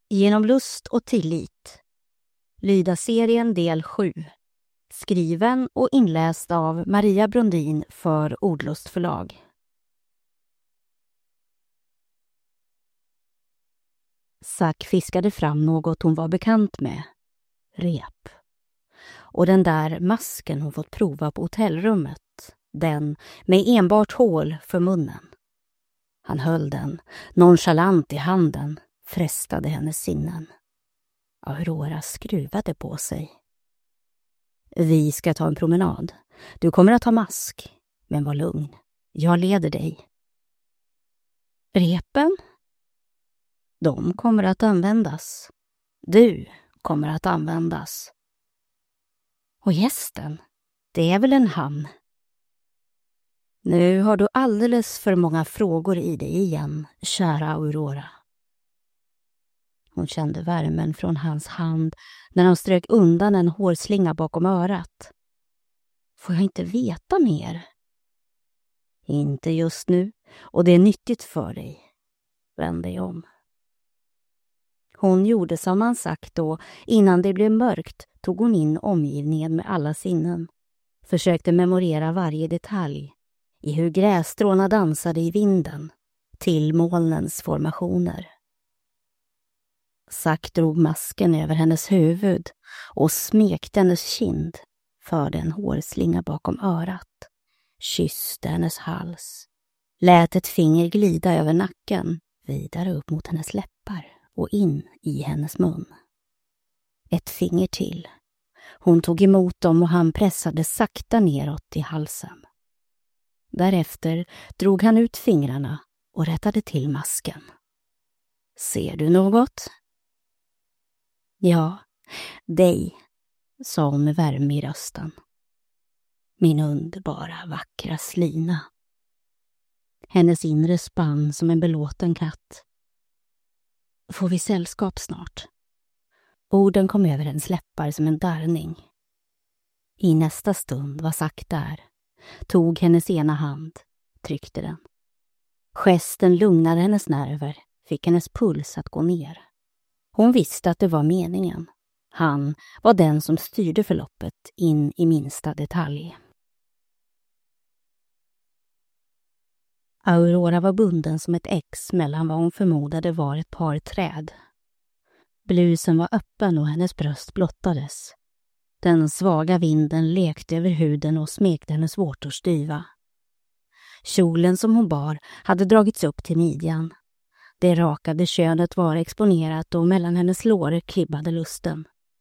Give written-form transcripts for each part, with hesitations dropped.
Genom lust och tillit. Lyda-serien del 7. Skriven och inläst av Maria Brundin för Ordlust förlag. Zack fiskade fram något hon var bekant med. Rep. Och den där masken hon fått prova på hotellrummet. Den med enbart hål för munnen. Han höll den, nonchalant i handen, frestade hennes sinnen. Aurora skruvade på sig. Vi ska ta en promenad. Du kommer att ha mask, men var lugn. Jag leder dig. Repen? De kommer att användas. Du kommer att användas. Och gästen, det är väl en han? Nu har du alldeles för många frågor i dig igen, kära Aurora. Hon kände värmen från hans hand när han strök undan en hårslinga bakom örat. Får jag inte veta mer? Inte just nu, och det är nyttigt för dig. Vänd dig om. Hon gjorde som han sagt och innan det blev mörkt tog hon in omgivningen med alla sinnen. Försökte memorera varje detalj i hur grässtråna dansade i vinden till molnens formationer. Zack drog masken över hennes huvud och smekte hennes kind, förde en hårslinga bakom örat, kysste hennes hals, lät ett finger glida över nacken, vidare upp mot hennes läppar och in i hennes mun. Ett finger till. Hon tog emot dem och han pressade sakta neråt i halsen. Därefter drog han ut fingrarna och rättade till masken. Ser du något? Ja, dig, sa hon med värme i rösten. Min underbara, vackra slina. Hennes inre spann som en belåten katt. Får vi sällskap snart? Orden kom över hennes läppar som en darrning. I nästa stund var Zack där. Tog hennes ena hand, tryckte den. Gesten lugnade hennes nerver, fick hennes puls att gå ner. Hon visste att det var meningen. Han var den som styrde förloppet in i minsta detalj. Aurora var bunden som ett X mellan vad hon förmodade var ett par träd. Blusen var öppen och hennes bröst blottades. Den svaga vinden lekte över huden och smekte hennes vårtor styva. Kjolen som hon bar hade dragits upp till midjan. Det rakade könet var exponerat och mellan hennes lår klibbade lusten.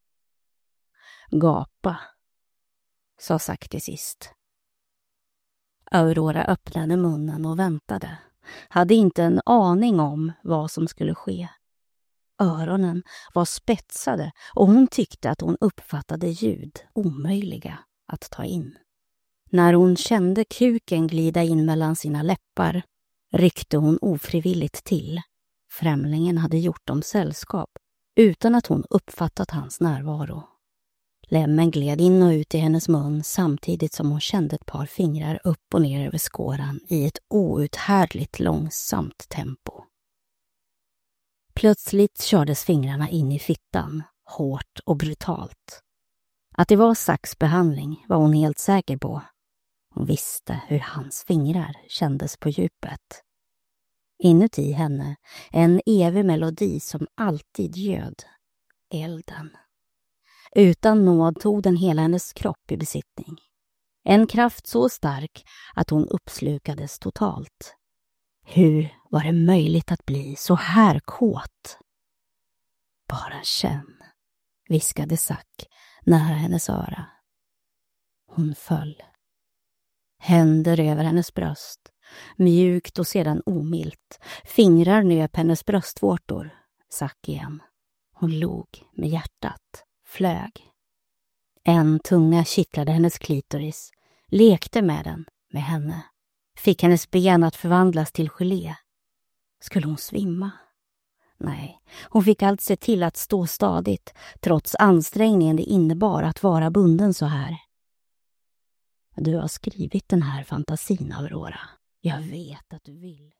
Gapa, sa Zack till sist. Aurora öppnade munnen och väntade. Hade inte en aning om vad som skulle ske. Öronen var spetsade och hon tyckte att hon uppfattade ljud omöjliga att ta in. När hon kände kuken glida in mellan sina läppar ryckte hon ofrivilligt till. Främlingen hade gjort dem sällskap utan att hon uppfattat hans närvaro. Lämmen gled in och ut i hennes mun samtidigt som hon kände ett par fingrar upp och ner över skåran i ett outhärdligt långsamt tempo. Plötsligt kördes fingrarna in i fittan, hårt och brutalt. Att det var Zacks behandling var hon helt säker på. Hon visste hur hans fingrar kändes på djupet. Inuti henne en evig melodi som alltid göd. Elden. Utan nåd tog den hela hennes kropp i besittning. En kraft så stark att hon uppslukades totalt. Hur var det möjligt att bli så här kåt? Bara känn, viskade Zack nära hennes öra. Hon föll. Händer över hennes bröst, mjukt och sedan omilt. Fingrar nöp hennes bröstvårtor. Zack igen. Hon log med hjärtat, flög. En tunga kittlade hennes klitoris, lekte med den, med henne. Fick hennes ben att förvandlas till gelé. Skulle hon svimma? Nej, hon fick allt se till att stå stadigt, trots ansträngningen det innebar att vara bunden så här. Du har skrivit den här fantasin, Aurora. Jag vet att du vill.